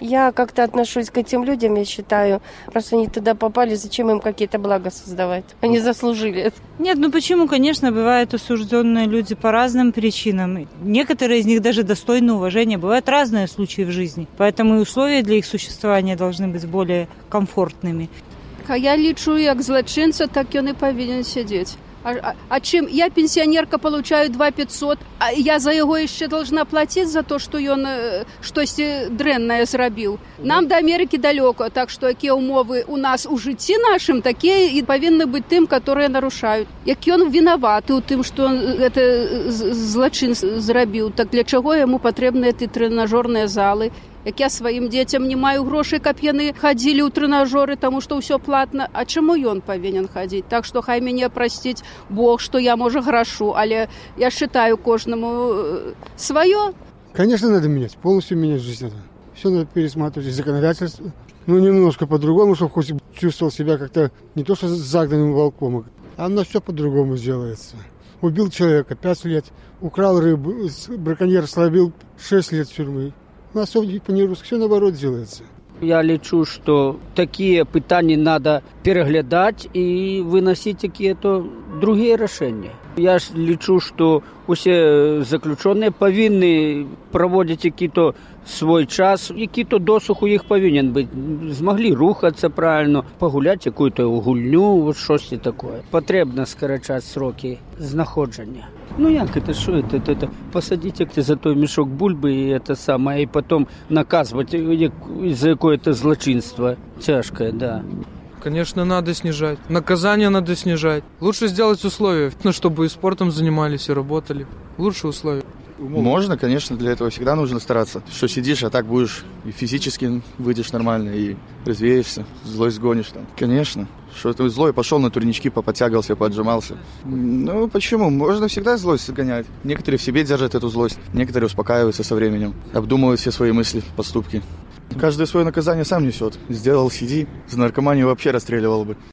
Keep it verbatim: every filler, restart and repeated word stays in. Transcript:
Я как-то отношусь к этим людям, я считаю, раз они туда попали, зачем им какие-то блага создавать? Они заслужили это. Нет, ну почему? Конечно, бывают осужденные люди по разным причинам. Некоторые из них даже достойны уважения. Бывают разные случаи в жизни. Поэтому и условия для их существования должны быть более комфортными. А я лічу, як злочинця, так ён і павінен сидеть. А, а, а чым? Я пенсионерка, получаю два пятьсот, а я за яго яшчэ должна платить за то, што ён э, штосьці дрэннае зрабіў. Нам до Америки далёка, так што якія ўмовы у нас у жыцці нашым, такія і павінны быць тым, которые нарушаюць. Як ён вінаваты ў тым, што гэта злачин зрабіў, так для чаго яму патрэбныя ты трэнажорныя залы? Як я сваім дзецям не маю грошай, каб яны хадзілі ў трэнажоры, таму што ўсё платна, а чаму ён павінен хадзіць? Так што хай мяне прасціць Бог, што я, можа, грашу, але я считаю кожнаму сваё. Конечно, надо менять, полностью менять жизнь надо. Все надо пересматривать, законодательство. Ну, немножко по-другому, чтобы хоть чувствовал себя как-то не то что загнанным волком, а у нас все по-другому сделается. Убил человека, пять лет, украл рыбу, браконьер словил, шесть лет тюрьмы. У нас все по-нерусски, все наоборот делается. Я лічу, што такія пытанні надо пераглядаць і выносіць якія-то другія рашэнні. Я ж лічу, што усе заключоныя павінны праводзіць які-то свой час, які-то досуг у іх павінен быць. Змаглі рухацца правільна, пагуляць якую-то гульню, вот шосьці такое. Патрэбна скарачаць срокі знаходжання. Ну як это, что это, это, это? Посадите за той мешок бульбы и это самое, и потом наказывать за какое-то злочинство тяжкое, да. Конечно, надо снижать. Наказание надо снижать. Лучше сделать условия, ну, чтобы и спортом занимались, и работали. Лучше условия. Можно, конечно, для этого всегда нужно стараться. Что сидишь, а так будешь и физически выйдешь нормально, и развеешься, злость сгонишь там. Конечно. Что ты злой, пошел на турнички, поподтягивался, поотжимался. Ну, почему? Можно всегда злость сгонять. Некоторые в себе держат эту злость, некоторые успокаиваются со временем, обдумывают все свои мысли, поступки. Каждое свое наказание сам несет. Сделал, сиди, за наркоманию вообще расстреливал бы.